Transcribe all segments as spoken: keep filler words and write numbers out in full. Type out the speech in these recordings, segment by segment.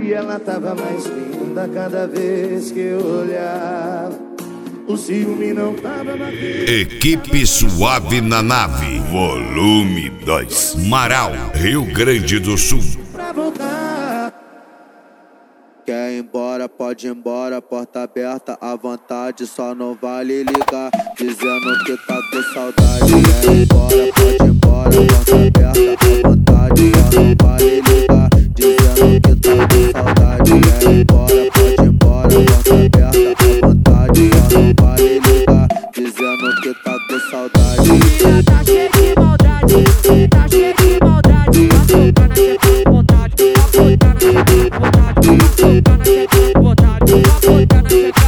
E ela tava mais linda cada vez que eu olhava. O ciúme não tava batendo. Equipe Suave na Nave, volume dois, Marau, Rio Grande do Sul. Pra voltar. Quer ir embora, pode ir embora, porta aberta à vontade, só não vale ligar, dizendo que tá com saudade. Quer ir embora, pode ir embora, porta aberta à vontade, só não vale ligar, dizendo que tá com saudade. Quer ir embora, pode ir embora, porta aberta à vontade, só não vale ligar, dizendo que tá com saudade. Menina tá cheia de maldade, tá cheia de maldade, tá soltando a cheia de vontade, tá soltando a cheia de vontade, tá soltando a cheia de vontade, tá soltando a cheia de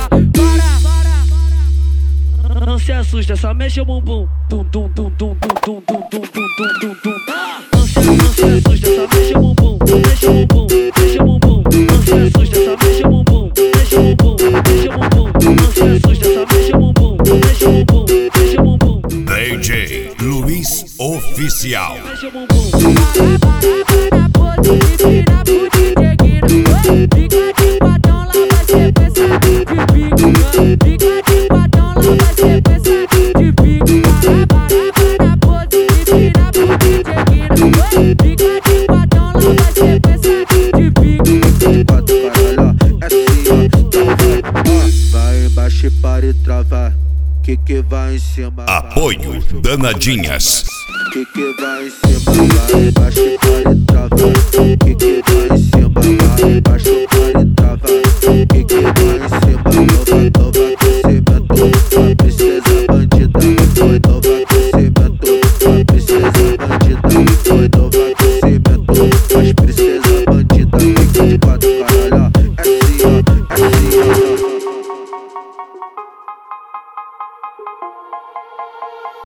para, para. Não se assusta, só mexe o bumbum, tum tum tum tum tum tum tum tum tum tum tum. Não se, não se assusta, só mexe o bumbum, mexe o bumbum, mexe o bumbum. Não se assusta, só mexe o bumbum, mexe o bumbum, mexe o bumbum. Não se assusta, só mexe o bumbum, mexe o bumbum, mexe o bumbum. D J Luiz Oficial. Mexe o bumbum. Para, para, para, pose, ensina pro D J Guina. Fica de quatão, lá vai sequência de pique. Fica de quatão, lá vai sequência de pique. Para, para, para, pose, ensina pro D J Guina. Fica de quatão, lá vai sequência de pique. De quatro, caralho, é assim, ó. Vai embaixo e para e trava. Que que vai em cima? Apoio Danadinhas. Que que vai em cima? Vai embaixo e para e trava. Que que